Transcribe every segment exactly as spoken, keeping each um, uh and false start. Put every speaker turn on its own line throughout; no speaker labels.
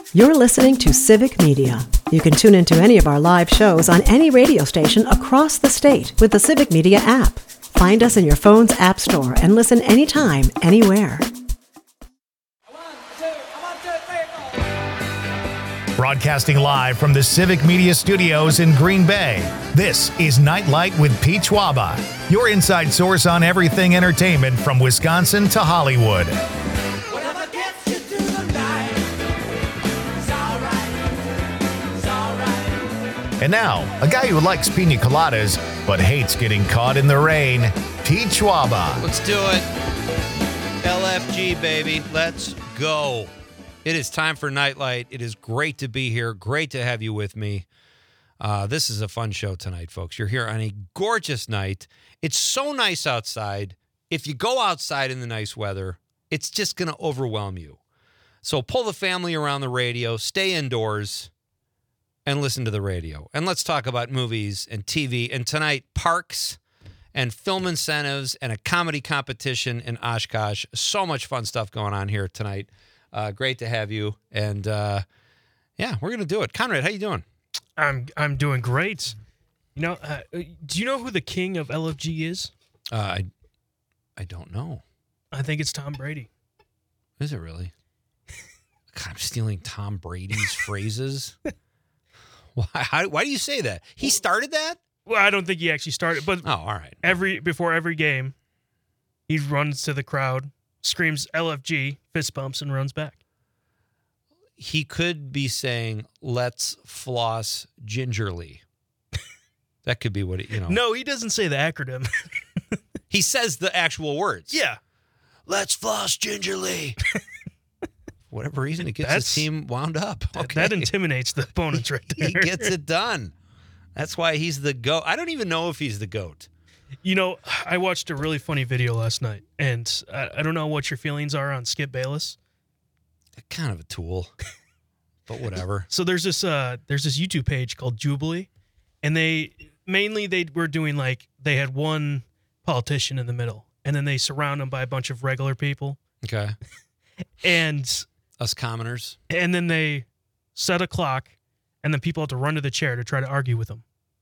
You're listening to Civic Media. You can tune into any of our live shows on any radio station across the state with the Civic Media app. Find us in your phone's app store and listen anytime, anywhere.
Broadcasting live from the Civic Media Studios in Green Bay, this is Nightlight with Pete Schwaba, your inside source on everything entertainment from Wisconsin to Hollywood. And now, a guy who likes pina coladas but hates getting caught in the rain, Pete Schwaba.
Let's do it. L F G, baby. Let's go. It is time for Nightlight. It is great to be here. Great to have you with me. Uh, this is a fun show tonight, folks. You're here on a gorgeous night. It's so nice outside. If you go outside in the nice weather, it's just going to overwhelm you. So pull the family around the radio, stay indoors, and listen to the radio. And let's talk about movies and T V. And tonight, parks and film incentives and a comedy competition in Oshkosh. So much fun stuff going on here tonight. Uh, great to have you. And, uh, yeah, we're going to do it. Conrad, how you doing?
I'm I'm doing great. You know, uh, do you know who the king of L F G is?
Uh, I I don't know.
I think it's Tom Brady.
Is it really? God, I'm stealing Tom Brady's phrases. Why, how, why do you say that? He started that?
Well, I don't think he actually started, but
oh, all right.
Every before every game, he runs to the crowd, screams L F G, fist bumps, and runs back.
He could be saying, let's floss gingerly. That could be what it, you know.
No, he doesn't say the acronym.
He says the actual words.
Yeah.
Let's floss gingerly. For whatever reason, it gets
That's,
his team wound up. Okay.
That intimidates the opponents right there.
He gets it done. That's why he's the GOAT. I don't even know if he's the GOAT.
You know, I watched a really funny video last night, and I, I don't know what your feelings are on Skip Bayless.
Kind of a tool, but whatever.
So there's this uh, there's this YouTube page called Jubilee, and they mainly they were doing like they had one politician in the middle, and then they surround him by a bunch of regular people.
Okay.
And
us commoners.
And then they set a clock, and then people have to run to the chair to try to argue with them.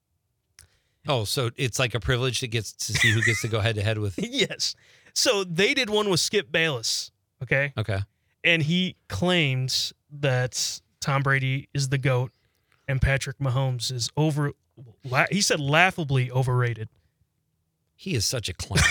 Oh, so it's like a privilege that gets to see who gets to go head to head with.
Yes. So they did one with Skip Bayless. Okay.
Okay.
And he claimed that Tom Brady is the GOAT and Patrick Mahomes is over. La- he said laughably overrated.
He is such a clown.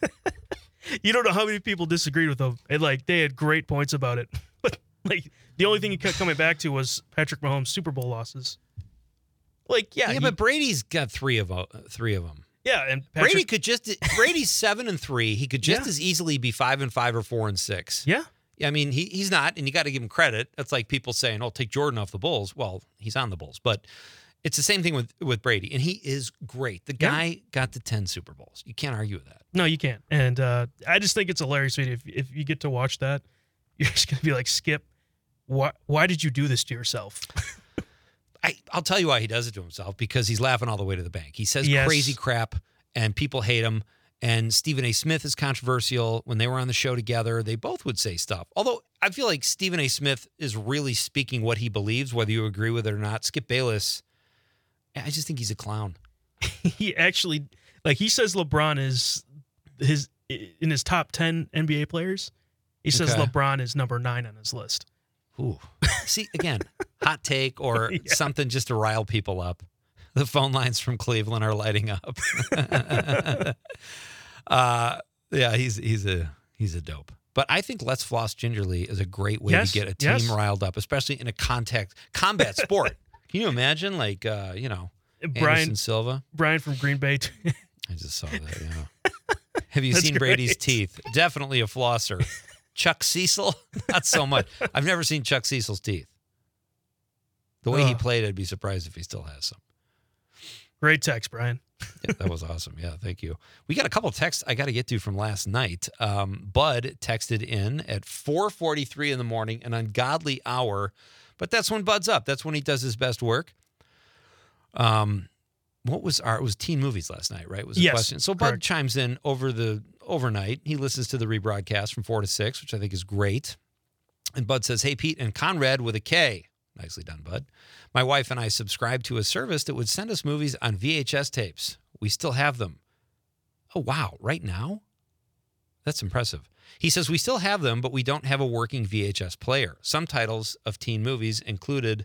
You don't know how many people disagreed with him. And like they had great points about it. But like the only thing he kept coming back to was Patrick Mahomes' Super Bowl losses. Like, yeah.
Yeah,
he,
but Brady's got three of uh, three of them.
Yeah, and Patrick,
Brady could just Brady's seven and three. He could just
Yeah.
as easily be five and five or four and six.
Yeah.
I mean, he he's not, and you got to give him credit. That's like people saying, "Oh, take Jordan off the Bulls." Well, he's on the Bulls, but it's the same thing with, with Brady, and he is great. The guy yeah. got to ten Super Bowls. You can't argue with that.
No, you can't. And uh, I just think it's hilarious. If if you get to watch that, you're just gonna be like, Skip, why why did you do this to yourself?
I I'll tell you why he does it to himself, because he's laughing all the way to the bank. He says
yes.
crazy crap, and people hate him. And Stephen A. Smith is controversial. When they were on the show together, they both would say stuff. Although I feel like Stephen A. Smith is really speaking what he believes, whether you agree with it or not. Skip Bayless, I just think he's a clown.
He actually, like he says LeBron is his in his top ten N B A players. He says
okay.
LeBron is number nine on his list.
Ooh. See, again, hot take or
yeah.
something just to rile people up. The phone lines from Cleveland are lighting up. uh, yeah, he's he's a he's a dope. But I think Let's Floss Gingerly is a great way
yes,
to get a team
yes.
riled up, especially in a contact combat sport. Can you imagine, like uh, you know,
Brian
Anderson Silva?
Brian from Green Bay.
I just saw that. Yeah. Have you
That's
seen
great.
Brady's teeth? Definitely a flosser. Chuck Cecil? Not so much. I've never seen Chuck Cecil's teeth. The way
oh.
he played, I'd be surprised if he still has some.
Great text, Brian.
Yeah, that was awesome. Yeah, thank you. We got a couple of texts I got to get to from last night. Um, Bud texted in at four forty-three in the morning, an ungodly hour, but that's when Bud's up. That's when he does his best work. Um, what was our? It was teen movies last night, right? Was the
yes,
question. So Bud
correct.
chimes in over the overnight. He listens to the rebroadcast from four to six, which I think is great. And Bud says, hey, Pete and Conrad with a K. Nicely done, Bud. My wife and I subscribed to a service that would send us movies on V H S tapes. We still have them. Oh, wow. Right now? That's impressive. He says, we still have them, but we don't have a working V H S player. Some titles of teen movies included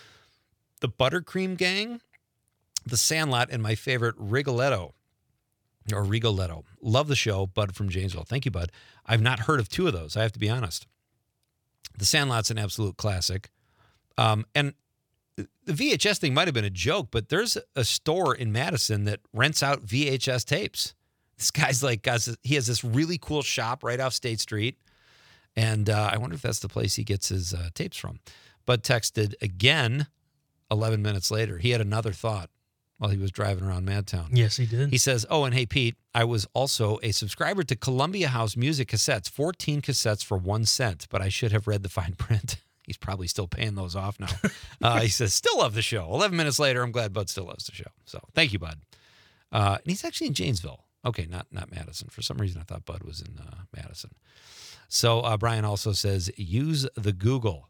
The Buttercream Gang, The Sandlot, and my favorite, Rigoletto. Or Rigoletto. Love the show, Bud from Janesville. Thank you, Bud. I've not heard of two of those, I have to be honest. The Sandlot's an absolute classic. Um, and the V H S thing might have been a joke, but there's a store in Madison that rents out V H S tapes. This guy's like, guys, he has this really cool shop right off State Street. And uh, I wonder if that's the place he gets his uh, tapes from. Bud texted again eleven minutes later. He had another thought while he was driving around Madtown.
Yes, he did.
He says, oh, and hey, Pete, I was also a subscriber to Columbia House Music Cassettes, fourteen cassettes for one cent, but I should have read the fine print. He's probably still paying those off now. Uh, he says, still love the show. eleven minutes later, I'm glad Bud still loves the show. So thank you, Bud. Uh, and he's actually in Janesville. Okay, not not Madison. For some reason, I thought Bud was in uh, Madison. So uh, Brian also says, use the Google.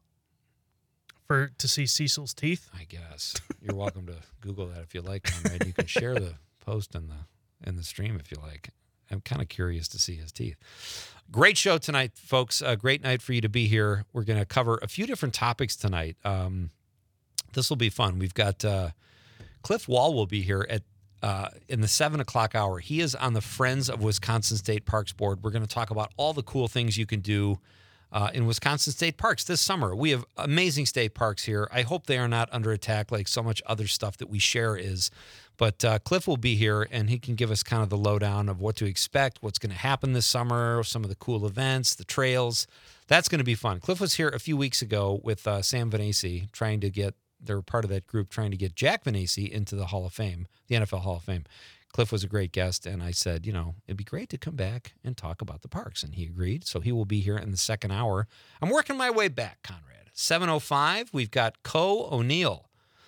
For to see Cecil's teeth?
I guess. You're welcome to Google that if you like, Conrad. You can share the post in the in the stream if you like. I'm kind of curious to see his teeth. Great show tonight, folks. A great night for you to be here. We're going to cover a few different topics tonight. Um, this will be fun. We've got uh, Cliff Wall will be here at uh, in the seven o'clock hour. He is on the Friends of Wisconsin State Parks Board. We're going to talk about all the cool things you can do uh, in Wisconsin State Parks this summer. We have amazing state parks here. I hope they are not under attack like so much other stuff that we share is. But uh, Cliff will be here, and he can give us kind of the lowdown of what to expect, what's going to happen this summer, some of the cool events, the trails. That's going to be fun. Cliff was here a few weeks ago with uh, Sam Vanacci, trying to get, they're part of that group, trying to get Jack Vanacci into the Hall of Fame, the N F L Hall of Fame. Cliff was a great guest, and I said, you know, it'd be great to come back and talk about the parks, and he agreed. So he will be here in the second hour. I'm working my way back, Conrad. seven oh five, we've got Co O'Neill.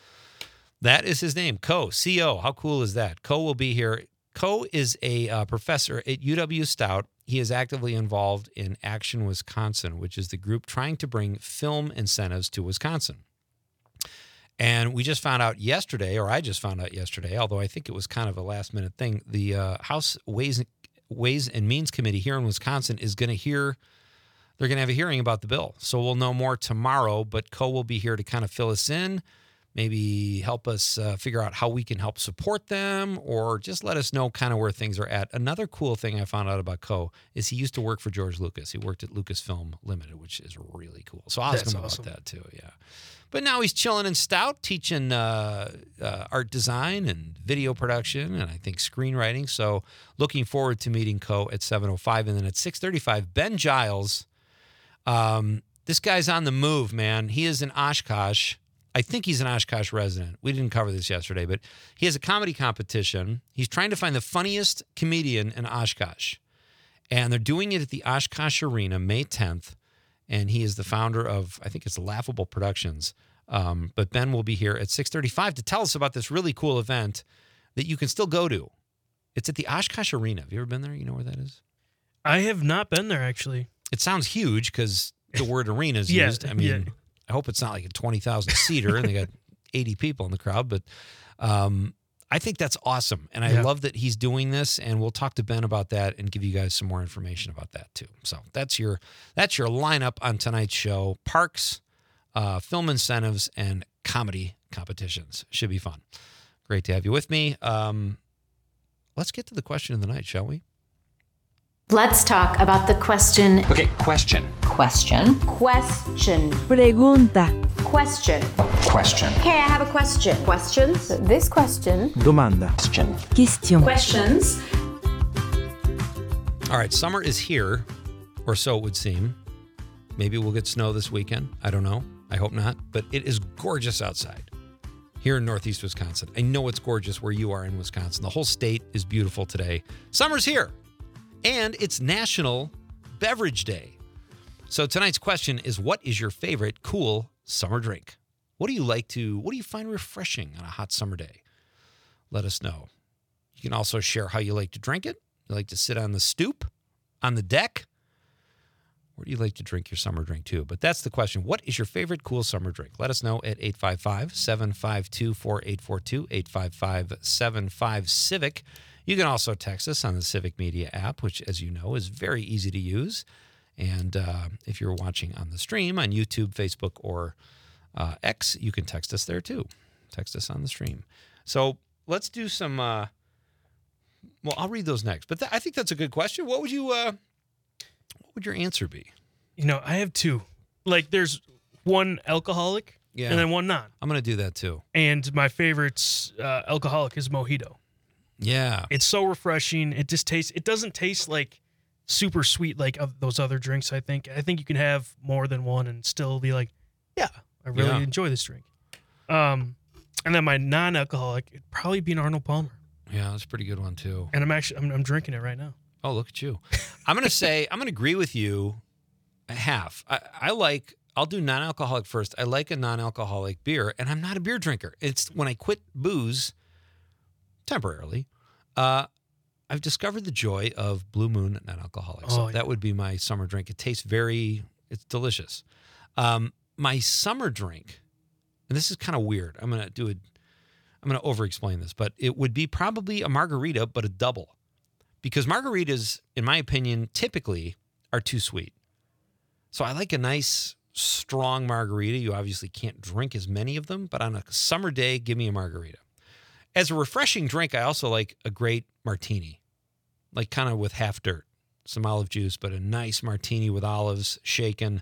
That is his name, Co, C O. How cool is that? Co will be here. Co is a uh, professor at U W Stout. He is actively involved in Action Wisconsin, which is the group trying to bring film incentives to Wisconsin. And we just found out yesterday, or I just found out yesterday, although I think it was kind of a last-minute thing, the uh, House Ways, Ways and Means Committee here in Wisconsin is going to hear, they're going to have a hearing about the bill. So we'll know more tomorrow, but Co will be here to kind of fill us in, maybe help us uh, figure out how we can help support them, or just let us know kind of where things are at. Another cool thing I found out about Co is he used to work for George Lucas. He worked at Lucasfilm Limited, which is really cool. So I'll ask
That's
him
awesome.
about that too, yeah. But now he's chilling in Stout, teaching uh, uh, art design and video production and I think screenwriting. So looking forward to meeting Co at seven oh five. And then at six thirty-five, Ben Giles. Um, this guy's on the move, man. He is in Oshkosh. I think he's an Oshkosh resident. We didn't cover this yesterday, but he has a comedy competition. He's trying to find the funniest comedian in Oshkosh. And they're doing it at the Oshkosh Arena May tenth. And he is the founder of, I think it's Laughable Productions. Um, but Ben will be here at six thirty-five to tell us about this really cool event that you can still go to. It's at the Oshkosh Arena. Have you ever been there? You know where that is?
I have not been there, actually.
It sounds huge because the word arena is
Yeah,
used. I mean,
yeah.
I hope it's not like a twenty thousand seater and they got eighty people in the crowd. But um, I think that's awesome. And I
Yeah.
love that he's doing this. And we'll talk to Ben about that and give you guys some more information about that too. So that's your that's your lineup on tonight's show. Parks, uh, film incentives, and comedy competitions. Should be fun. Great to have you with me. Um, let's get to the question of the night, shall we?
Let's talk about the question.
Okay, question.
Question. Question.
Pregunta.
Question.
Question.
Okay, I have a question. Questions? This question.
Domanda.
Question.
Question.
Questions.
All right, summer is here, or so it would seem. Maybe we'll get snow this weekend. I don't know. I hope not. But it is gorgeous outside here in Northeast Wisconsin. I know it's gorgeous where you are in Wisconsin. The whole state is beautiful today. Summer's here, and it's National Beverage Day. So tonight's question is, what is your favorite cool summer drink? What do you like to, what do you find refreshing on a hot summer day? Let us know. You can also share how you like to drink it. You like to sit on the stoop, on the deck, Where do you like to drink your summer drink too? But that's the question. What is your favorite cool summer drink? Let us know at eight five five, seven five two, four eight four two, eight five five, seven five, Civic. You can also text us on the Civic Media app, which, as you know, is very easy to use. And uh, if you're watching on the stream on YouTube, Facebook, or uh, X, you can text us there too. Text us on the stream. So let's do some, uh, well, I'll read those next. But th- I think that's a good question. What would you, uh, what would your answer be?
You know, I have two. Like, there's one alcoholic
Yeah.
and then one non.
I'm going to do that too.
And my favorite uh, alcoholic is mojito.
Yeah.
It's so refreshing. It just tastes, it doesn't taste like super sweet like of those other drinks, I think. I think you can have more than one and still be like, yeah, I really
Yeah.
enjoy this drink. Um, and then my non-alcoholic, it'd probably be an Arnold Palmer.
Yeah, that's a pretty good one too.
And I'm actually, I'm, I'm drinking it right now.
Oh, look at you. I'm going to say, I'm going to agree with you half. I, I like, I'll do non-alcoholic first. I like a non-alcoholic beer, and I'm not a beer drinker. It's when I quit booze temporarily, uh, I've discovered the joy of Blue Moon non-alcoholic. So
Oh, yeah.
that would be my summer drink. It tastes very, it's delicious. Um, my summer drink, and this is kind of weird. I'm going to do it. I'm going to over-explain this, but it would be probably a margarita, but a double. Because margaritas, in my opinion, typically are too sweet. So I like a nice, strong margarita. You obviously can't drink as many of them, but on a summer day, give me a margarita. As a refreshing drink, I also like a great martini, like kind of with half dirt, some olive juice, but a nice martini with olives shaken.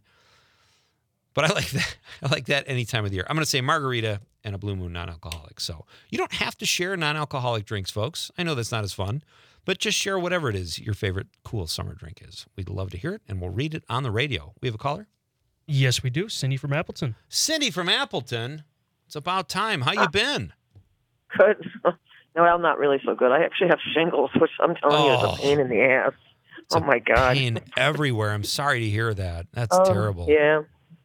But I like that. I like that any time of the year. I'm going to say margarita and a Blue Moon non-alcoholic. So you don't have to share non-alcoholic drinks, folks. I know that's not as fun, but just share whatever it is your favorite cool summer drink is. We'd love to hear it, and we'll read it on the radio. We have a caller?
Yes, we do. Cindy from Appleton.
Cindy from Appleton. It's about time. How you been?
Good. No, well, not really so good. I actually have shingles, which I'm telling you is
Oh.
a pain in the ass.
It's
Oh,
a
my God.
Pain everywhere. I'm sorry to hear that. That's
Oh,
terrible.
Yeah.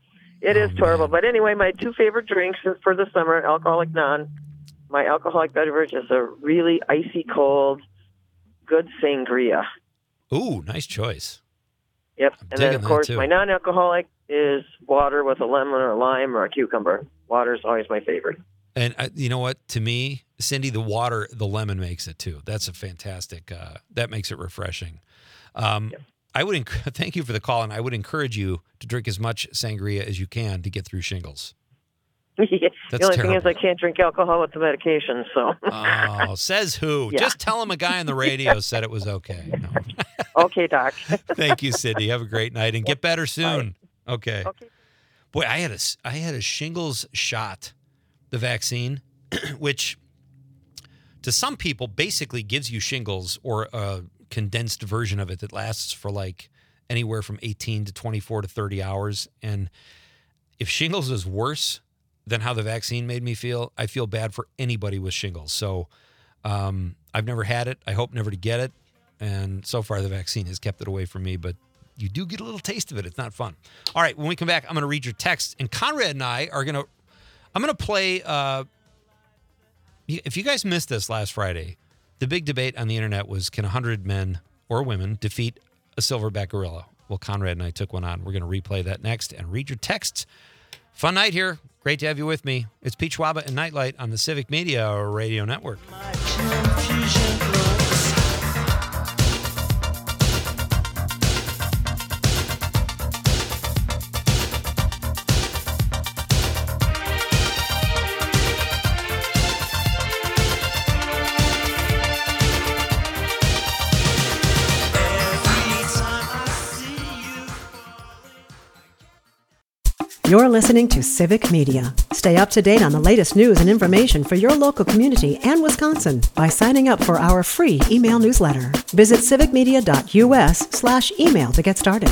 It is
Oh,
terrible.
man.
But anyway, my two favorite drinks for the summer, alcoholic non. My alcoholic beverage is a really icy cold, good sangria.
Ooh, nice choice.
Yep.
I'm
And then,
digging
of
that,
course,
too.
my non-alcoholic is water with a lemon or a lime or a cucumber. Water is always my favorite.
And uh, you know what? To me, Cindy, the water, the lemon makes it too. That's a fantastic. Uh, that makes it refreshing. Um,
Yep.
I would enc- thank you for the call, and I would encourage you to drink as much sangria as you can to get through shingles.
the
That's
only thing is
terrible.
I can't drink alcohol with the medication, so.
Oh, says who?
Yeah.
Just tell him a guy on the radio said it was okay. No.
Okay, Doc.
Thank you, Cindy. Have a great night and get better soon. Okay.
Okay.
Boy, I had a s- I had a shingles shot, the vaccine, which to some people basically gives you shingles or a condensed version of it that lasts for like anywhere from eighteen to twenty-four to thirty hours. And if shingles is worse than how the vaccine made me feel, I feel bad for anybody with shingles. So um, I've never had it. I hope never to get it. And so far, the vaccine has kept it away from me, but you do get a little taste of it. It's not fun. All right, when we come back, I'm going to read your text, and Conrad and I are going to, I'm going to play, uh, if you guys missed this last Friday, the big debate on the internet was, can one hundred men or women defeat a silverback gorilla? Well, Conrad and I took one on. We're going to replay that next and read your texts. Fun night here. Great to have you with me. It's Pete Schwaba and Nightlight on the Civic Media Radio Network.
You're listening to Civic Media. Stay up to date on the latest news and information for your local community and Wisconsin by signing up for our free email newsletter. Visit civicmedia.us slash email to get started.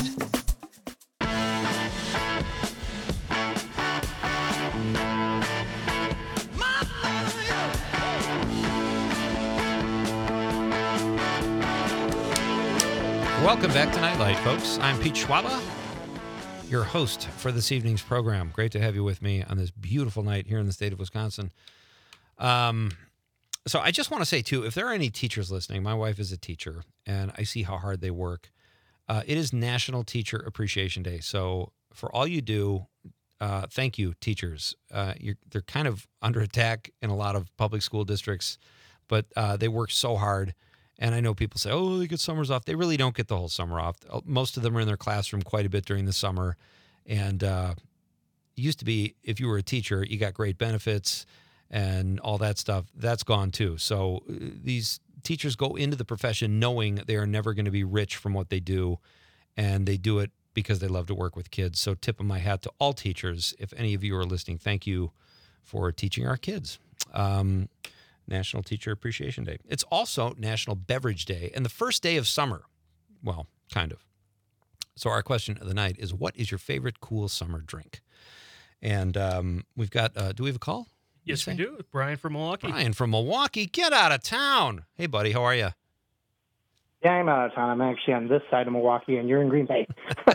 Welcome back to Nightlight, folks. I'm Pete Schwaba, your host for this evening's program. Great to have you with me on this beautiful night here in the state of Wisconsin. Um, so I just want to say, too, if there are any teachers listening, my wife is a teacher, and I see how hard they work. Uh, it is National Teacher Appreciation Day. So for all you do, uh, thank you, teachers. Uh, you're, they're kind of under attack in a lot of public school districts, but uh, they work so hard. And I know people say, oh, they get summers off. They really don't get the whole summer off. Most of them are in their classroom quite a bit during the summer. And uh, it used to be, if you were a teacher, you got great benefits and all that stuff. That's gone too. So uh, these teachers go into the profession knowing they are never going to be rich from what they do. And they do it because they love to work with kids. So tip of my hat to all teachers. If any of you are listening, thank you for teaching our kids. Um, National Teacher Appreciation Day. It's also National Beverage Day and the first day of summer. Well, kind of. So our question of the night is, what is your favorite cool summer drink? And um, we've got, uh, do we have a call?
Yes, we do. Brian from Milwaukee.
Brian from Milwaukee. Get out of town. Hey, buddy. How are you?
Yeah, I'm out of town. I'm actually on this side of Milwaukee, and you're in Green Bay.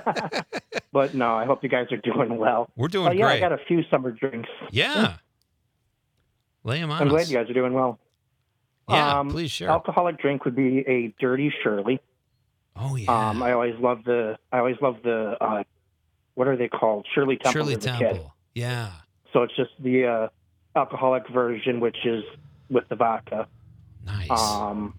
But no, I hope you guys are doing well.
We're doing
uh, yeah,
great.
I got a few summer drinks.
Yeah. yeah. Lay them on
I'm
us.
glad you guys are doing well.
Yeah,
um,
please share.
Alcoholic drink would be a Dirty Shirley.
Oh, yeah.
Um, I always love the. I always love the. Uh, what are they called? Shirley Temple.
Shirley
as a
Temple.
kid.
Yeah.
So it's just the uh, alcoholic version, which is with the vodka.
Nice.
Um,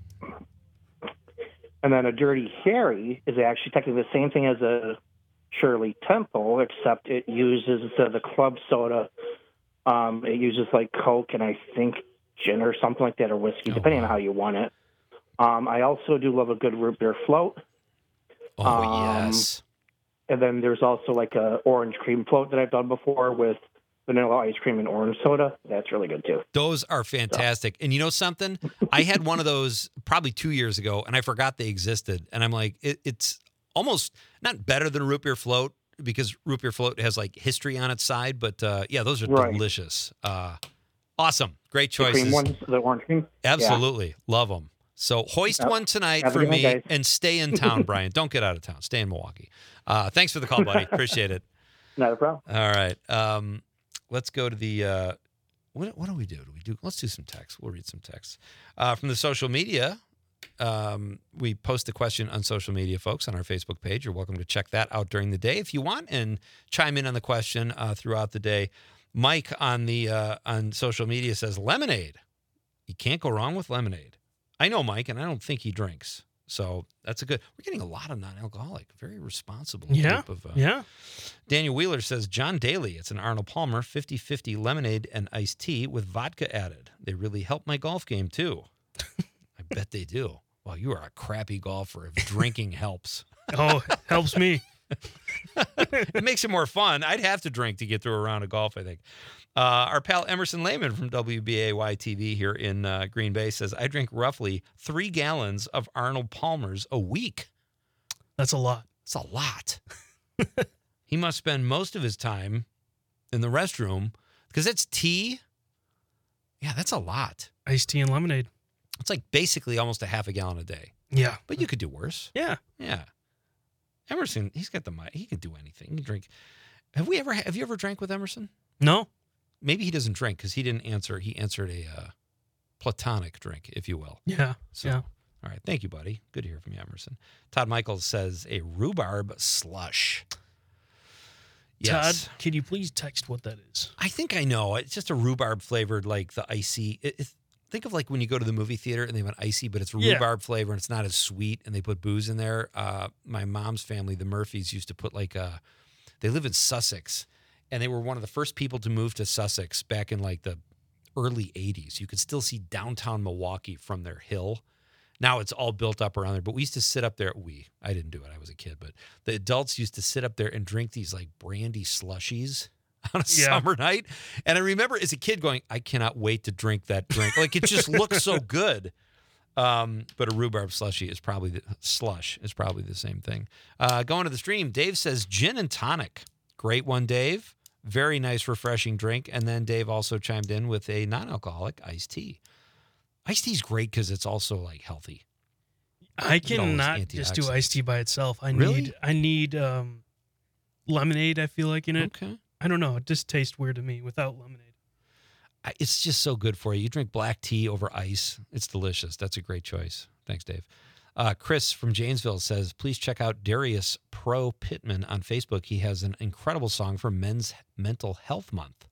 and then a Dirty Harry is actually technically the same thing as a Shirley Temple, except it uses the, the club soda. Um, it uses like Coke and I think gin or something like that, or whiskey,
Oh,
depending
wow.
on how you want it. Um, I also do love a good root beer float.
oh,
um,
yes.
And then there's also like a orange cream float that I've done before with vanilla ice cream and orange soda. That's really good too.
Those are fantastic. And you know something? I had one of those probably two years ago, and I forgot they existed. And I'm like, it, it's almost not better than a root beer float because root beer float has like history on its side. But uh, yeah, those are
Right.
delicious. Uh, awesome. Great
The
choices.
cream ones, the orange cream.
Absolutely. Love them. So hoist
Yep.
one tonight
Have a
for
good night,
me
guys.
and stay in town, Brian. Don't get out of town. Stay in Milwaukee. Uh, thanks for the call, buddy. Appreciate it.
Not a problem.
All right. Um, let's go to the, uh, what, what do we do? Do we do, let's do some text. We'll read some text. Uh, from the social media, um, we post the question on social media, folks, on our Facebook page. You're welcome to check that out during the day if you want and chime in on the question uh, throughout the day. Mike on the uh, on social media says lemonade. You can't go wrong with lemonade. I know Mike, and I don't think he drinks. So that's a good. We're getting a lot of non-alcoholic, very responsible.
Yeah.
Group of, uh,
Yeah.
Daniel Wheeler says John Daly. It's an Arnold Palmer fifty-fifty lemonade and iced tea with vodka added. They really help my golf game too. I bet they do. Well, you are a crappy golfer if drinking helps.
Oh, helps me.
It makes it more fun. I'd have to drink to get through a round of golf, I think. Uh, our pal Emerson Lehman from W B A Y T V here in uh, Green Bay says, I drink roughly three gallons of Arnold Palmer's a week.
That's a lot.
It's a lot. He must spend most of his time in the restroom because it's tea. Yeah, that's a lot.
Iced tea and lemonade.
It's like basically almost a half a gallon a day.
Yeah.
But you could do worse.
Yeah.
Yeah. Emerson, he's got the mic. He can do anything. He can drink. Have we ever? Have you ever drank with Emerson?
No.
Maybe he doesn't drink because he didn't answer. He answered a uh, platonic drink, if you will.
Yeah.
So,
yeah.
all right. Thank you, buddy. Good to hear from you, Emerson. Todd Michaels says a rhubarb slush. Yes.
Todd, can you please text what that is?
I think I know. It's just a rhubarb flavored, like the icy. It, it, think of like when you go to the movie theater and they have an icy, but it's
Yeah.
rhubarb flavor and it's not as sweet, and they put booze in there. Uh, my mom's family, the Murphys, used to put like a. They live in Sussex, and they were one of the first people to move to Sussex back in like the early eighties. You could still see downtown Milwaukee from their hill. Now it's all built up around there, but we used to sit up there. We, I didn't do it. I was a kid, but the adults used to sit up there and drink these like brandy slushies on a
Yeah.
summer night. And I remember as a kid going, I cannot wait to drink that drink. Like it just looks so good. Um, but a rhubarb slushie is probably the slush is probably the same thing. Uh, going to the stream, Dave says gin and tonic. Great one, Dave. Very nice, refreshing drink. And then Dave also chimed in with a non-alcoholic iced tea. Iced tea is great because it's also like healthy.
I
It all is
cannot just do
antioxidants.
iced tea by itself. I
Really?
need I need um, lemonade, I feel like, in it.
Okay.
I don't know. It just tastes weird to me without lemonade.
I- It's just so good for you. You drink black tea over ice. It's delicious. That's a great choice. Thanks, Dave. Uh, Chris from Janesville says, please check out Darius Pro Pittman on Facebook. He has an incredible song for Men's Mental Health Month.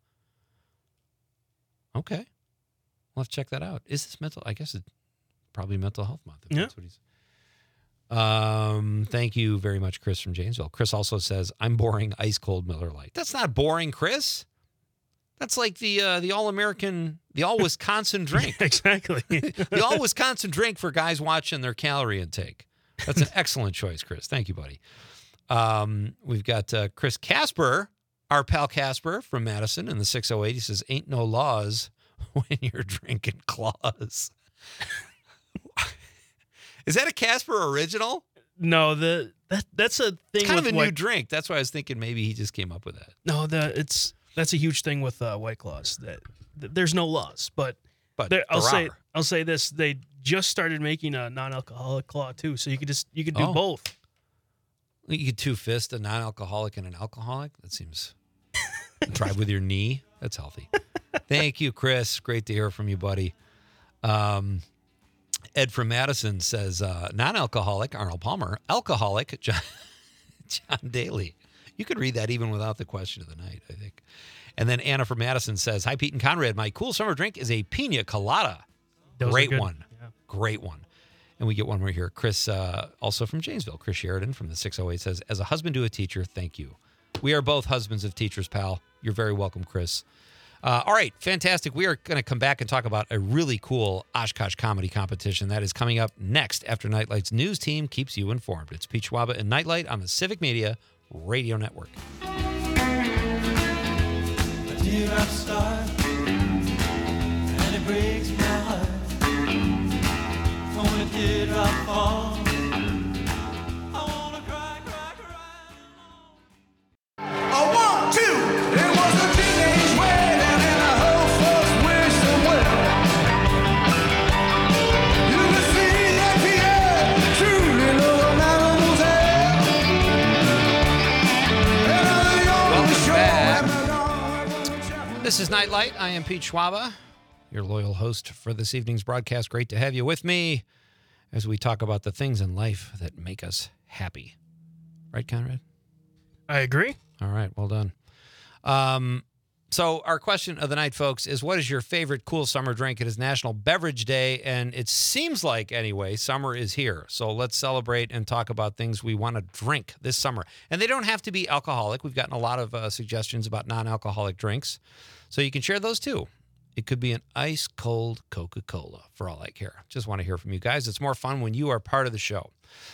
Okay. We'll have to check that out. Is this mental? I guess it's probably Mental Health Month. If
Yeah.
That's what he's. Um, thank you very much, Chris from Janesville. Chris also says, I'm boring ice cold Miller Lite. That's not boring, Chris. That's like the uh, the all American, the all Wisconsin drink.
Exactly.
The all Wisconsin drink for guys watching their calorie intake. That's an excellent choice, Chris. Thank you, buddy. Um, we've got uh, Chris Casper, our pal Casper from Madison in the six oh eight. He says, ain't no laws when you're drinking claws. Is that a Casper original?
No, the that that's a thing.
It's kind
with
of a
White,
new drink. That's why I was thinking maybe he just came up with that.
No, the it's that's a huge thing with uh, White Claws. That, that there's no laws, but
But
there, I'll
there
say
are.
I'll say this: they just started making a non-alcoholic claw too, so you could just you could do
Oh.
both.
You could two fist a non-alcoholic and an alcoholic. That seems try with your knee. That's healthy. Thank you, Chris. Great to hear from you, buddy. Um, Ed from Madison says uh, non-alcoholic Arnold Palmer, alcoholic John, John Daly. You could read that even without the question of the night, I think. And then Anna from Madison says, hi, Pete and Conrad. My cool summer drink is a pina colada.
Those are
Great
good.
one.
Yeah.
Great one. And we get one right here. Chris, uh, also from Janesville, Chris Sheridan from the six oh eight says, as a husband to a teacher, thank you. We are both husbands of teachers, pal. You're very welcome, Chris. Uh, all right, fantastic. We are going to come back and talk about a really cool Oshkosh comedy competition that is coming up next after Nightlight's news team keeps you informed. It's Pete Schwaba and Nightlight on the Civic Media Radio Network.
Dear, I'm star, and it breaks my heart. When a teardrop falls, I wanna cry, cry, cry. A one, two, it was a teenage wedding, and the whole folks wished them well. You can see that Pierre truly loved Mademoiselle. And I'm the only
Welcome
show
back.
I'm not-
This is Nightlight. I am Pete Schwaba, your loyal host for this evening's broadcast. Great to have you with me as we talk about the things in life that make us happy. Right, Conrad?
I agree.
All right, well done. Um, so our question of the night, folks, is what is your favorite cool summer drink? It is National Beverage Day, and it seems like, anyway, summer is here. So let's celebrate and talk about things we want to drink this summer. And they don't have to be alcoholic. We've gotten a lot of uh, suggestions about non-alcoholic drinks. So you can share those too. It could be an ice-cold Coca-Cola, for all I care. Just want to hear from you guys. It's more fun when you are part of the show.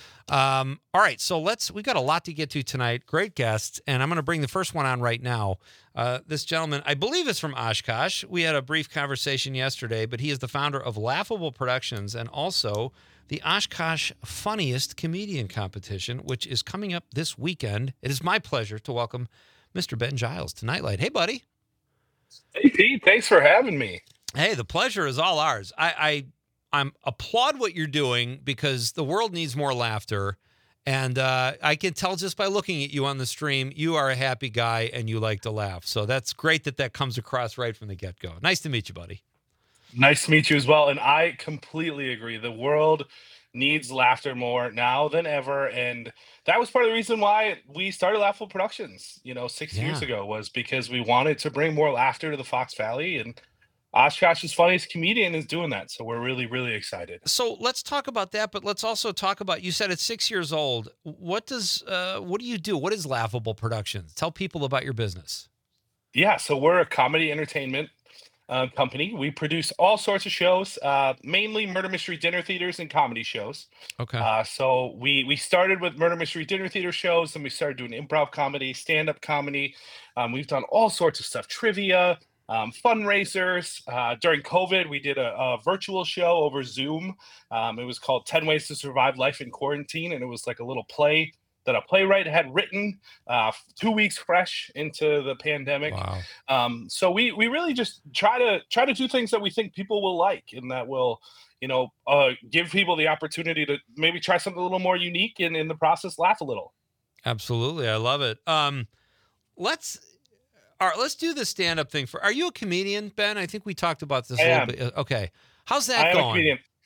Um, all right, so let's, we got a lot to get to tonight. Great guests, and I'm going to bring the first one on right now. Uh, this gentleman, I believe is from Oshkosh. We had a brief conversation yesterday, but he is the founder of Laughable Productions and also the Oshkosh Funniest Comedian Competition, which is coming up this weekend. It is my pleasure to welcome Mister Ben Giles to Nightlight. Hey, buddy.
Hey, Pete, thanks for having me.
Hey, the pleasure is all ours. I, I I'm applaud what you're doing because the world needs more laughter. And uh, I can tell just by looking at you on the stream, you are a happy guy and you like to laugh. So that's great that that comes across right from the get-go. Nice to meet you, buddy.
Nice to meet you as well. And I completely agree. The world needs laughter more now than ever. And that was part of the reason why we started Laughable Productions, you know, six
Yeah.
years ago, was because we wanted to bring more laughter to the Fox Valley. And Oshkosh's Funniest Comedian is doing that. So we're really, really excited.
So let's talk about that, but let's also talk about, you said it's six years old. What does, uh, what do you do? What is Laughable Productions? Tell people about your business.
Yeah, so we're a comedy entertainment uh, company. We produce all sorts of shows, uh, mainly murder mystery dinner theaters and comedy shows.
Okay.
Uh, so we we started with murder mystery dinner theater shows, and we started doing improv comedy, stand-up comedy. Um, we've done all sorts of stuff, trivia, um, fundraisers. Uh, during COVID, we did a, a virtual show over Zoom. Um, it was called ten Ways to Survive Life in Quarantine, and it was like a little play that a playwright had written uh, two weeks fresh into the pandemic.
Wow.
Um, so we we really just try to try to do things that we think people will like and that will, you know, uh, give people the opportunity to maybe try something a little more unique and in the process laugh a little.
Absolutely. I love it. Um, let's, all right, let's do the stand-up thing for, are you a comedian, Ben? I think we talked about this
I
a little
am.
bit. Okay. How's
I
that
am a
going?
comedian.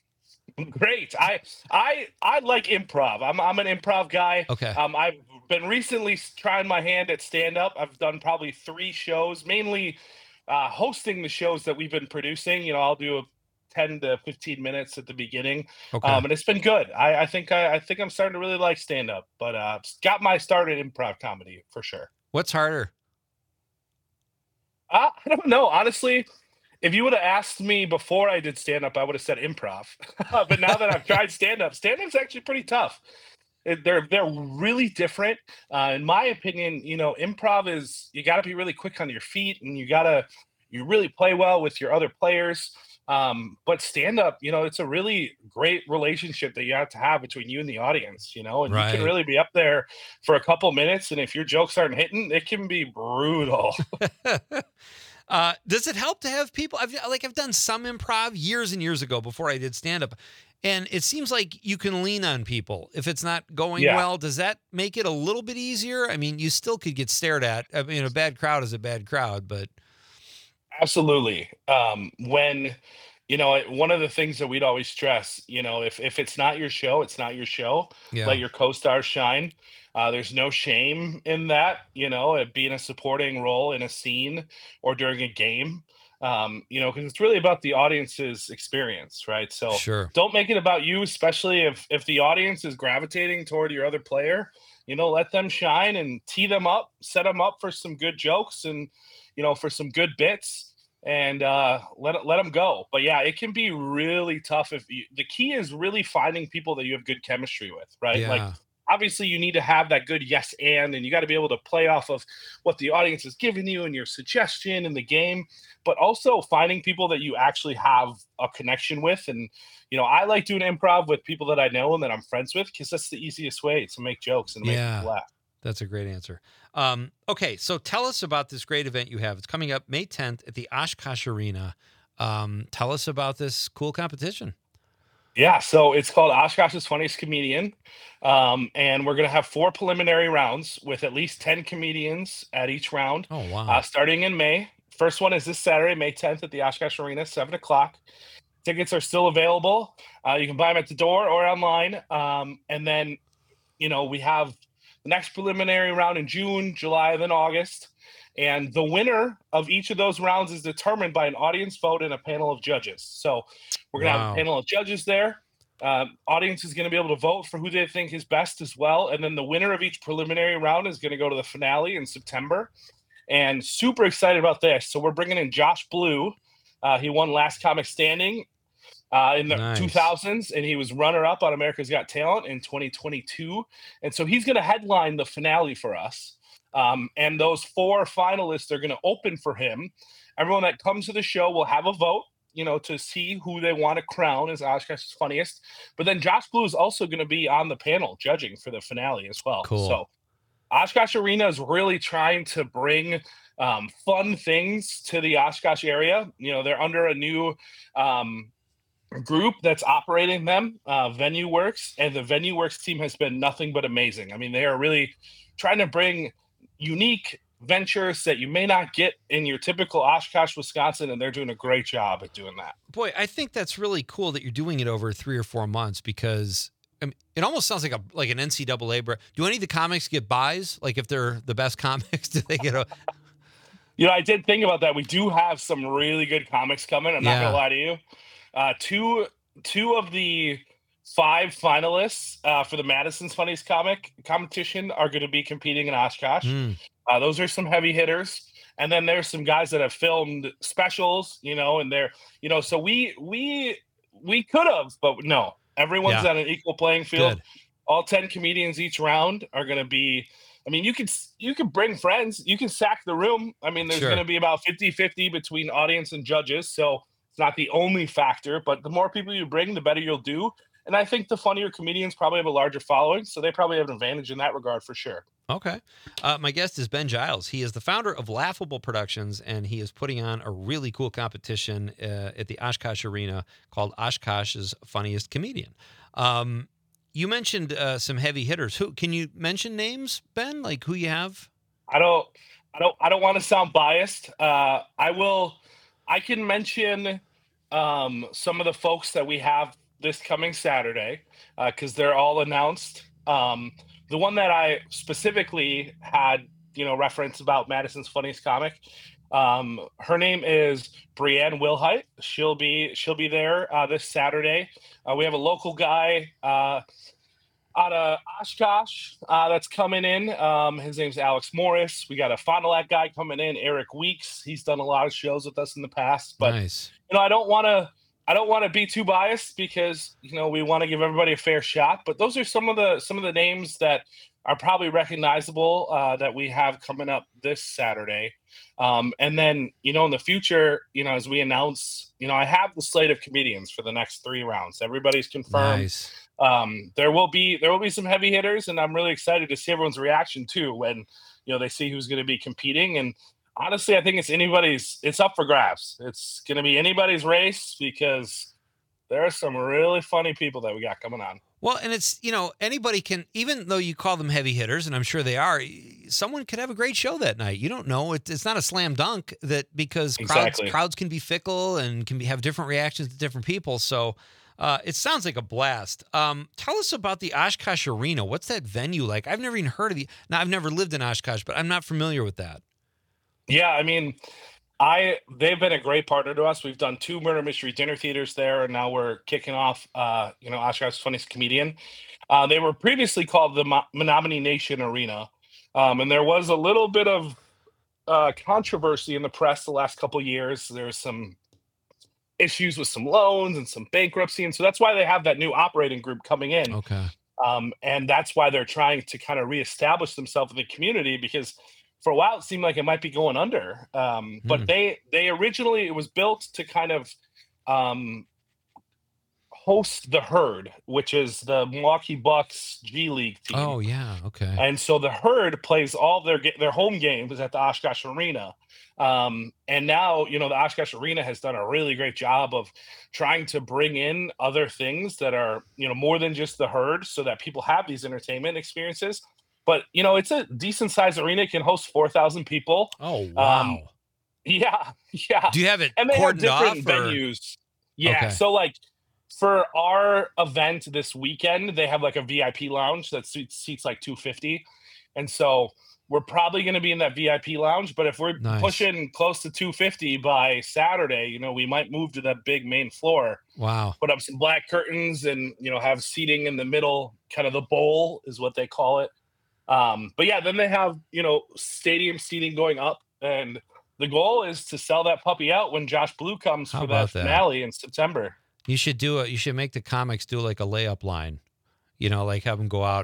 Great. I I I like improv. I'm I'm an improv guy.
Okay.
Um, I've been recently s- trying my hand at stand up. I've done probably three shows, mainly uh, hosting the shows that we've been producing. You know, I'll do a ten to fifteen minutes at the beginning,
Okay.
um, and it's been good. I, I think I, I think I'm starting to really like stand up. But uh, got my start in improv comedy for sure.
What's harder?
Uh, I don't know, honestly. If you would have asked me before I did stand up, I would have said improv. But now that I've tried stand up, stand up's actually pretty tough. It- They're they're really different. Uh, in my opinion, you know, improv is you got to be really quick on your feet, and you gotta you really play well with your other players. Um, but stand up, you know, it's a really great relationship that you have to have between you and the audience, you know, and you
Right.
can really be up there for a couple minutes, and if your jokes aren't hitting, it can be brutal.
Uh, does it help to have people? I've like I've done some improv years and years ago before I did stand up, and it seems like you can lean on people if it's not going
Yeah.
well. Does that make it a little bit easier? I mean, you still could get stared at. I mean, a bad crowd is a bad crowd, but
Absolutely. Um, when, you know, it- one of the things that we'd always stress, you know, if if it's not your show, it's not your show.
yeah,
Let your co-stars shine. Uh, there's no shame in that, you know, it being a supporting role in a scene or during a game. Um, you know, because it's really about the audience's experience, right? So
sure.
don't make it about you, especially if if the audience is gravitating toward your other player. You know, let them shine and tee them up, set them up for some good jokes and you know for some good bits, and uh, let it- let them go. But yeah, it can be really tough if you, the key is really finding people that you have good chemistry with, right? Like
Yeah,
obviously you need to have that good yes and and you got to be able to play off of what the audience is giving you and your suggestion in the game, but also finding people that you actually have a connection with. And you know I like doing improv with people that I know and that I'm friends with because that's the easiest way to make jokes and make
yeah.
people laugh.
That's a great answer. Um, okay, so tell us about this great event you have. It's coming up May tenth at the Oshkosh Arena. Um, tell us about this cool competition.
Yeah, so it's called Oshkosh's Funniest Comedian. Um, and we're going to have four preliminary rounds with at least ten comedians at each round,
Oh wow,
uh, starting in May. First one is this Saturday, May tenth at the Oshkosh Arena, seven o'clock. Tickets are still available. Uh, you can buy them at the door or online. Um, and then, you know, we have the next preliminary round in June, July, then August. And the winner of each of those rounds is determined by an audience vote and a panel of judges. So we're going to have
Wow.
a panel of judges there. Um, audience is going to be able to vote for who they think is best as well. And then the winner of each preliminary round is going to go to the finale in September. And super excited about this. So we're bringing in Josh Blue. Uh, he won Last Comic Standing uh, in the
Nice.
two thousands, and he was runner-up on America's Got Talent in twenty twenty-two. And so he's going to headline the finale for us. Um, and those four finalists are going to open for him. Everyone that comes to the show will have a vote, you know, to see who they want to crown as Oshkosh's funniest. But then Josh Blue is also going to be on the panel judging for the finale as well.
Cool.
So Oshkosh Arena is really trying to bring um, fun things to the Oshkosh area. You know, they're under a new um, group that's operating them, uh, Venue Works, and the Venue Works team has been nothing but amazing. I mean, they are really trying to bring unique ventures that you may not get in your typical Oshkosh, Wisconsin, and they're doing a great job at doing that.
Boy, I think that's really cool that you're doing it over three or four months because I mean, it almost sounds like a like an N C double A. br- Do any of the comics get buys? Like if they're the best comics, do they get a?
You know, I did think about that. We do have some really good comics coming. I'm not
Yeah.
gonna lie to you. Uh, two two of the five finalists uh, for the Madison's Funniest Comic competition are going to be competing in Oshkosh.
Hmm.
Uh, those are some heavy hitters. And then there's some guys that have filmed specials, you know, and they're, you know, so we we we could have, but no, everyone's
Yeah.
on an equal playing field.
Good.
All ten comedians each round are going to be. I mean, you could you could bring friends, you can sack the room. I mean, there's
Sure.
going to be about fifty-fifty between audience and judges, so it's not the only factor. But the more people you bring, the better you'll do. And I think the funnier comedians probably have a larger following, so they probably have an advantage in that regard for sure.
Okay. Uh, my guest is Ben Giles. He is the founder of Laughable Productions, and he is putting on a really cool competition uh, at the Oshkosh Arena called Oshkosh's Funniest Comedian. Um, you mentioned uh, some heavy hitters. Who can you mention names, Ben? Like who you have?
I don't, I don't, I don't want to sound biased. Uh, I will, I can mention um, some of the folks that we have this coming Saturday because they're all announced. Um, the one that I specifically had, you know, reference about Madison's Funniest Comic. Um, her name is Brianne Wilhite. She'll be she'll be there uh, this Saturday. Uh, we have a local guy uh, out of Oshkosh uh, that's coming in. Um, his name's Alex Morris. We got a Fond du Lac guy coming in, Eric Weeks. He's done a lot of shows with us in the past. But
Nice.
you know, I don't want to I don't want to be too biased because you know we want to give everybody a fair shot. But those are some of the some of the names that are probably recognizable uh, that we have coming up this Saturday. Um, and then, you know, in the future, you know, as we announce, you know, I have the slate of comedians for the next three rounds. Everybody's confirmed.
Nice.
Um, there will be there will be some heavy hitters, and I'm really excited to see everyone's reaction too when you know they see who's going to be competing. And honestly, I think it's anybody's. It's up for grabs. It's going to be anybody's race because there are some really funny people that we got coming on.
Well, and it's, you know, anybody can, even though you call them heavy hitters, and I'm sure they are, someone could have a great show that night. You don't know. It, it's not a slam dunk that because
Exactly.
crowds crowds can be fickle and can be, have different reactions to different people. So uh, it sounds like a blast. Um, tell us about the Oshkosh Arena. What's that venue like? I've never even heard of the, now I've never lived in Oshkosh, but I'm not familiar with that.
Yeah, I mean, I they've been a great partner to us. We've done two murder mystery dinner theaters there, and now we're kicking off, uh, you know, Oshkosh's Funniest Comedian. Uh, they were previously called the Mo- Menominee Nation Arena, um, and there was a little bit of uh, controversy in the press the last couple years. There was some issues with some loans and some bankruptcy, and so that's why they have that new operating group coming in.
Okay.
Um, and that's why they're trying to kind of reestablish themselves in the community because for a while it seemed like it might be going under. Um, but
Hmm.
they they originally it was built to kind of um, host the Herd, which is the Milwaukee Bucks G League team.
Oh, yeah. Okay.
And so the Herd plays all their ga- their home games at the Oshkosh Arena. Um, and now, you know, the Oshkosh Arena has done a really great job of trying to bring in other things that are, you know, more than just the Herd so that people have these entertainment experiences. But, you know, it's a decent sized arena. It can host four thousand people.
Oh, wow.
Yeah. Yeah.
Do you have it
And they have
cordoned
different
off? Or?
venues. Yeah.
Okay.
So, like, for our event this weekend, they have like a V I P lounge that seats, seats like two fifty. And so we're probably going to be in that V I P lounge. But if we're
Nice.
pushing close to two fifty by Saturday, you know, we might move to that big main floor,
Wow.
put up some black curtains and, you know, have seating in the middle, kind of the bowl is what they call it. Um, but yeah, then they have, you know, stadium seating going up. And the goal is to sell that puppy out when Josh Blue comes
How
for
about
that
that?
finale in September.
You should do it. You should make the comics do like a layup line, you know, like have them go out,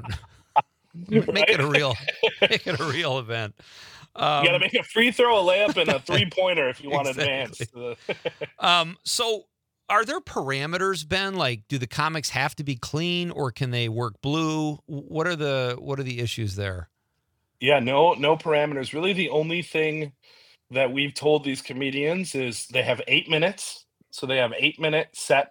make it a real, make it a real event. Um,
You got to make a free throw, a layup, and a three pointer if you want to advance.
um, so are there parameters, Ben? Like, do the comics have to be clean or can they work blue? What are the, what are the issues there?
Yeah, no, no parameters. Really, the only thing that we've told these comedians is they have eight minutes. So they have eight minute set,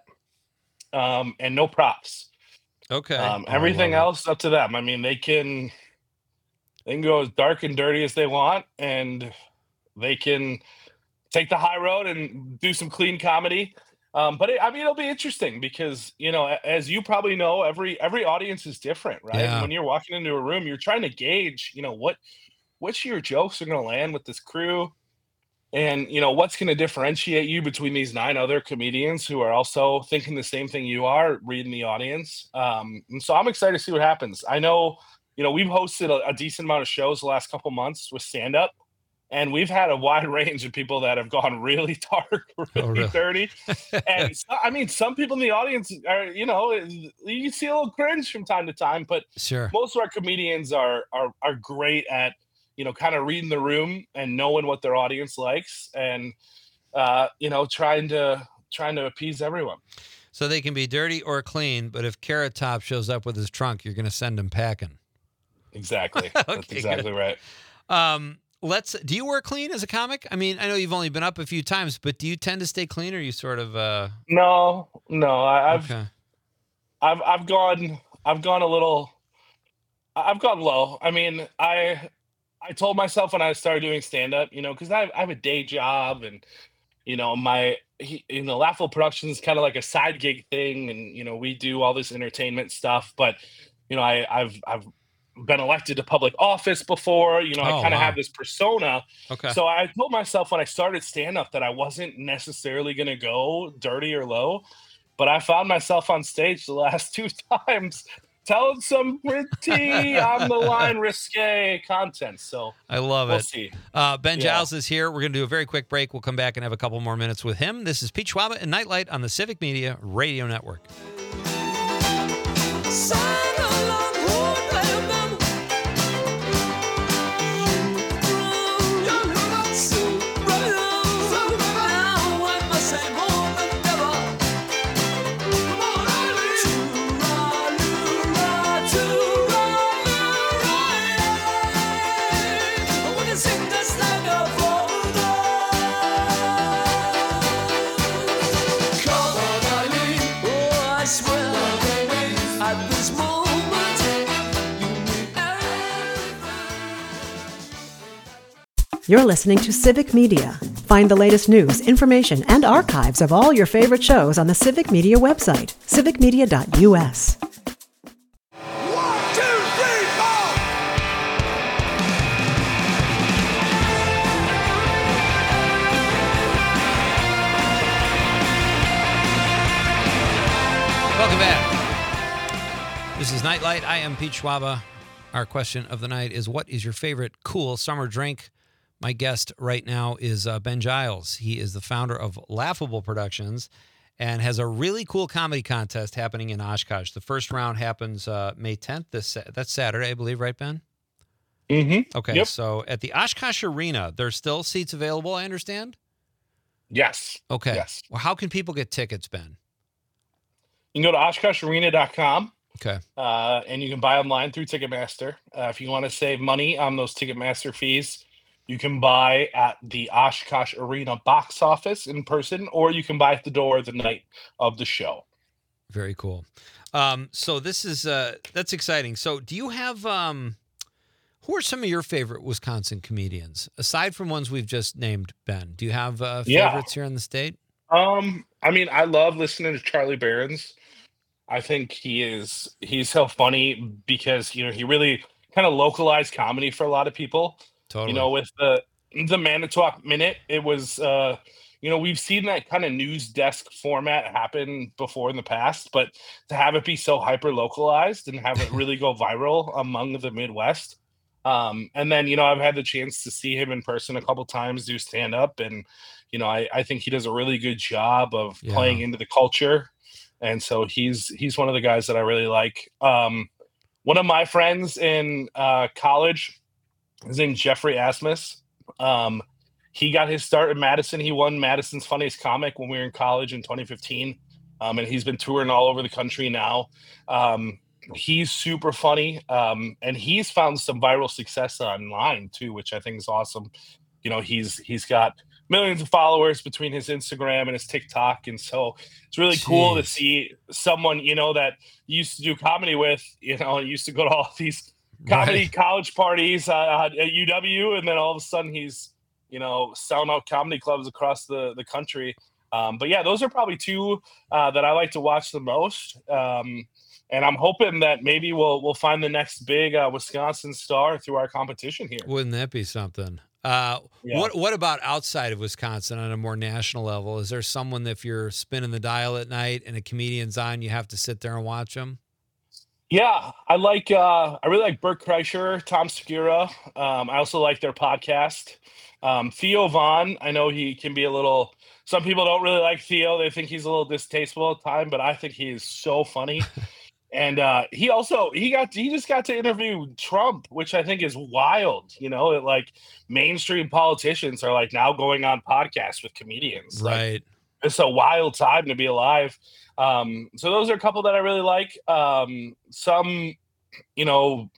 um, and no props.
Okay.
Um,
Oh, I
everything
love it.
else up to them. I mean, they can they can go as dark and dirty as they want, and they can take the high road and do some clean comedy. Um, but it, I mean, it'll be interesting because you know, a- as you probably know, every every audience is different, right?
Yeah.
When you're walking into a room, you're trying to gauge, you know, what which of your jokes are going to land with this crew, and you know what's going to differentiate you between these nine other comedians who are also thinking the same thing you are, reading the audience. Um, and so I'm excited to see what happens. I know, you know, we've hosted a, a decent amount of shows the last couple months with stand up. And we've had a wide range of people that have gone really dark, really,
Oh, really?
dirty. And so, I mean, some people in the audience are, you know, you can see a little cringe from time to time, but
Sure.
most of our comedians are are are great at, you know, kind of reading the room and knowing what their audience likes and uh, you know, trying to trying to appease everyone.
So they can be dirty or clean, but if Carrot Top shows up with his trunk, you're going to send him packing.
Exactly. That's
Okay,
exactly right.
Um, let's. Do you wear clean as a comic? I mean, I know you've only been up a few times, but do you tend to stay clean, or you sort of? Uh,
No, no, I, I've
okay.
I've I've gone I've gone a little I've gone low. I mean, I I told myself when I started doing stand up, you know, because I, I have a day job and you know, my he, you know, Laughable Productions is kind of like a side gig thing, and you know, we do all this entertainment stuff. But you know, I, I've I've been elected to public office before. You know, I
Oh,
kind of
wow.
have this persona.
Okay.
So I told myself when I started stand up that I wasn't necessarily going to go dirty or low, but I found myself on stage the last two times telling some pretty on the line risque content. So
I love
we'll
it.
see.
Uh, Ben
Yeah.
Giles is here. We're going to do a very quick break. We'll come back and have a couple more minutes with him. This is Pete Schwaba and Nightlight on the Civic Media Radio Network.
You're listening to Civic Media. Find the latest news, information, and archives of all your favorite shows on the Civic Media website, civic media dot u s.
Welcome back. This is Nightlight. I am Pete Schwaba. Our question of the night is, what is your favorite cool summer drink? My guest right now is uh, Ben Giles. He is the founder of Laughable Productions and has a really cool comedy contest happening in Oshkosh. The first round happens uh, May tenth. This That's Saturday, I believe, right, Ben?
Mm-hmm.
Okay,
Yep.
so at the Oshkosh Arena, there's still seats available, I understand?
Yes.
Okay.
Yes.
Well, how can people get tickets, Ben?
You can go to oshkosh arena dot com.
Okay.
Uh, and you can buy online through Ticketmaster. Uh, if you want to save money on those Ticketmaster fees, you can buy at the Oshkosh Arena box office in person, or you can buy at the door the night of the show.
Very cool. Um, so this is uh, that's exciting. So do you have um, who are some of your favorite Wisconsin comedians aside from ones we've just named, Ben? Do you have uh,
Yeah.
favorites here in the state?
Um, I mean, I love listening to Charlie Barons. I think he is he's so funny because you know he really kind of localized comedy for a lot of people.
Totally.
You know, with the the Manitowoc Minute, it was uh, you know, we've seen that kind of news desk format happen before in the past, but to have it be so hyper localized and have it really go viral among the Midwest. Um, and then, you know, I've had the chance to see him in person a couple times do stand up, and you know, I, I think he does a really good job of
Yeah.
playing into the culture. And so he's he's one of the guys that I really like. Um, one of my friends in uh, college, his name's Jeffrey Asmus. Um, he got his start in Madison. He won Madison's Funniest Comic when we were in college in twenty fifteen, um, and he's been touring all over the country now. Um, he's super funny, um, and he's found some viral success online too, which I think is awesome. You know, he's he's got millions of followers between his Instagram and his TikTok, and so it's really cool to
Jeez.
see someone, you know, that you used to do comedy with, you know, and used to go to all these comedy
Right.
college parties uh, at U W, and then all of a sudden he's, you know, selling out comedy clubs across the the country. Um, but yeah, those are probably two uh, that I like to watch the most. Um, and I'm hoping that maybe we'll we'll find the next big uh, Wisconsin star through our competition here.
Wouldn't that be something? Uh,
Yeah.
What What about outside of Wisconsin on a more national level? Is there someone that if you're spinning the dial at night and a comedian's on, you have to sit there and watch them?
Yeah, I like uh I really like Bert Kreischer, Tom Segura. Um, I also like their podcast. Um, Theo Vaughn, I know he can be a little, some people don't really like Theo. They think he's a little distasteful at times, but I think he is so funny. And uh he also he got he just got to interview Trump, which I think is wild, you know, it, like mainstream politicians are like now going on podcasts with comedians. Like,
Right.
it's a wild time to be alive. Um, so those are a couple that I really like. Um, some, you know,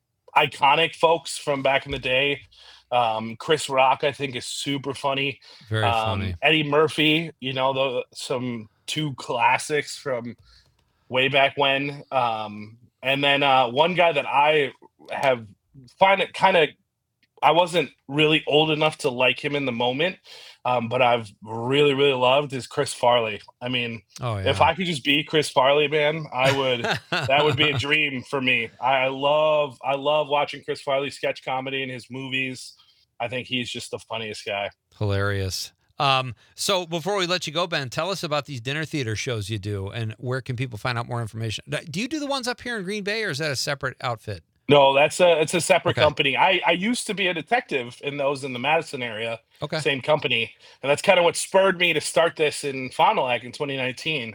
iconic folks from back in the day. Um, Chris Rock, I think, is super funny.
Very
Um,
funny.
Eddie Murphy, you know, the, some two classics from way back when. Um, and then uh, one guy that I have find it kind of I wasn't really old enough to like him in the moment, um, but I've really, really loved is Chris Farley. I mean,
Oh yeah.
if I could just be Chris Farley, man, I would. That would be a dream for me. I love, I love watching Chris Farley sketch comedy in his movies. I think he's just the funniest guy.
Hilarious. Um, so before we let you go, Ben, tell us about these dinner theater shows you do, and where can people find out more information? Do you do the ones up here in Green Bay, or is that a separate outfit?
No, that's a it's a separate
Okay.
company. I I used to be a detective in those in the Madison area.
Okay.
Same company, and that's kind of what spurred me to start this in Fond du Lac in twenty nineteen.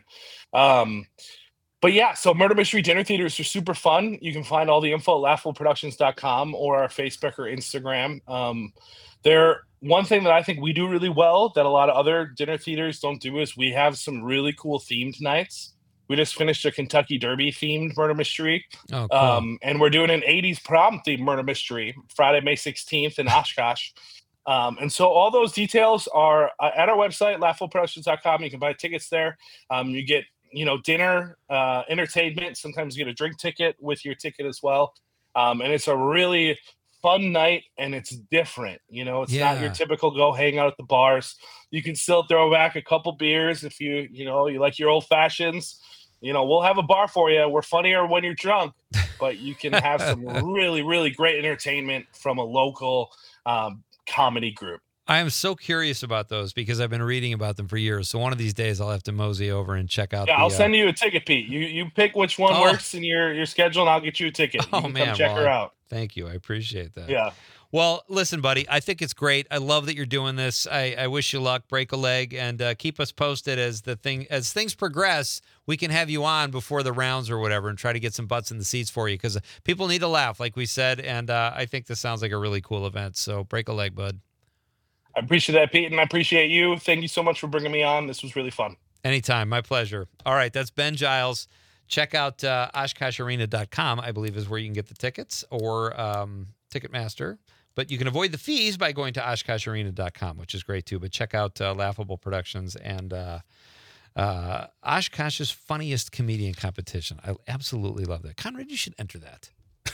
Um, but yeah, so Murder Mystery Dinner Theaters are super fun. You can find all the info at laughable productions dot com or our Facebook or Instagram. Um, they're one thing that I think we do really well that a lot of other dinner theaters don't do is we have some really cool themed nights. We just finished a Kentucky Derby themed murder mystery.
Oh, cool.
Um, and we're doing an eighties prom themed murder mystery Friday, May sixteenth in Oshkosh. Um, and so all those details are uh, at our website, laughable productions dot com. You can buy tickets there. Um, you get, you know, dinner, uh, entertainment. Sometimes you get a drink ticket with your ticket as well. Um, and it's a really fun night, and it's different. You know, it's not your
Yeah.
typical go hang out at the bars. You can still throw back a couple beers if you, you know, you like your old fashions. You know, we'll have a bar for you. We're funnier when you're drunk, but you can have some really, really great entertainment from a local um, comedy group.
I am so curious about those because I've been reading about them for years. So one of these days I'll have to mosey over and check out.
Yeah,
the,
I'll
uh,
send you a ticket, Pete. You you pick which one
Oh.
works in your, your schedule, and I'll get you a ticket. You
Oh
can
man,
come check
well,
her
I-
out.
Thank you. I appreciate that.
Yeah.
Well, listen, buddy, I think it's great. I love that you're doing this. I, I wish you luck. Break a leg, and uh, keep us posted as the thing as things progress. We can have you on before the rounds or whatever, and try to get some butts in the seats for you because people need to laugh, like we said. And uh, I think this sounds like a really cool event. So break a leg, bud.
I appreciate that, Pete, and I appreciate you. Thank you so much for bringing me on. This was really fun.
Anytime, my pleasure. All right, that's Ben Giles. Check out uh, oshkosh arena dot com, I believe, is where you can get the tickets, or um, Ticketmaster. But you can avoid the fees by going to oshkosh arena dot com, which is great too. But check out uh, Laughable Productions and uh, uh, Oshkosh's Funniest Comedian Competition. I absolutely love that. Conrad, you should enter that.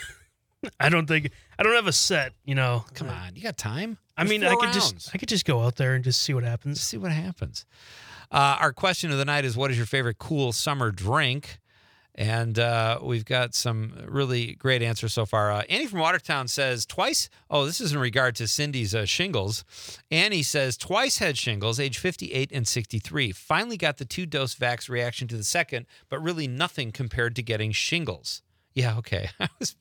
I don't think I don't have a set. You know,
Come on, you got time?
I
There's
mean, I
four
could
rounds.
just I could just go out there and just see what happens.
Let's see what happens. Uh, our question of the night is, what is your favorite cool summer drink? And uh, we've got some really great answers so far. Uh, Annie from Watertown says twice. Oh, this is in regard to Cindy's uh, shingles. Annie says twice had shingles, age fifty-eight and sixty-three. Finally got the two-dose vax reaction to the second, but really nothing compared to getting shingles. Yeah, okay. I was.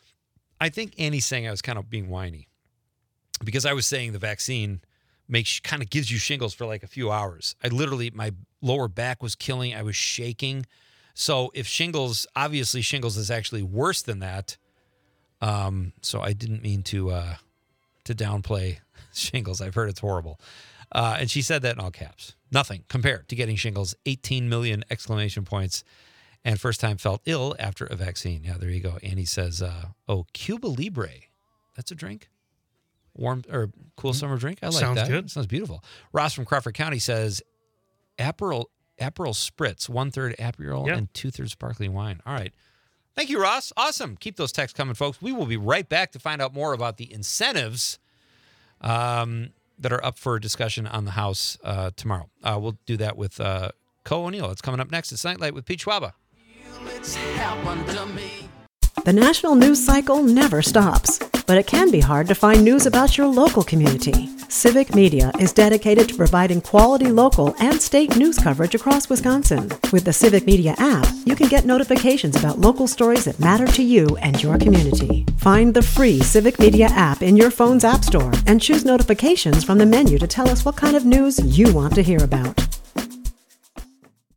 I think Annie's saying I was kind of being whiny because I was saying the vaccine makes kind of gives you shingles for like a few hours. I literally, my lower back was killing. I was shaking. So if shingles, obviously shingles is actually worse than that. Um, so I didn't mean to uh, to downplay shingles. I've heard it's horrible. Uh, and she said that in all caps. Nothing compared to getting shingles. eighteen million exclamation points. And first time felt ill after a vaccine. Yeah, there you go. Annie says, uh, oh, Cuba Libre. That's a drink? Warm or cool summer drink? I like
Sounds
that.
good.
Sounds beautiful. Ross from Crawford County says, Aperol, Aperol Spritz, one-third Aperol
Yeah.
and two-thirds sparkling wine. All right. Thank you, Ross. Awesome. Keep those texts coming, folks. We will be right back to find out more about the incentives um, that are up for discussion on the House uh, tomorrow. Uh, we'll do that with uh, Co O'Neill. It's coming up next. It's Nightlight with Pete Schwaba.
The national news cycle never stops, but it can be hard to find news about your local community. Civic Media is dedicated to providing quality local and state news coverage across Wisconsin. With the Civic Media app, you can get notifications about local stories that matter to you and your community. Find the free Civic Media app in your phone's app store and choose notifications from the menu to tell us what kind of news you want to hear about.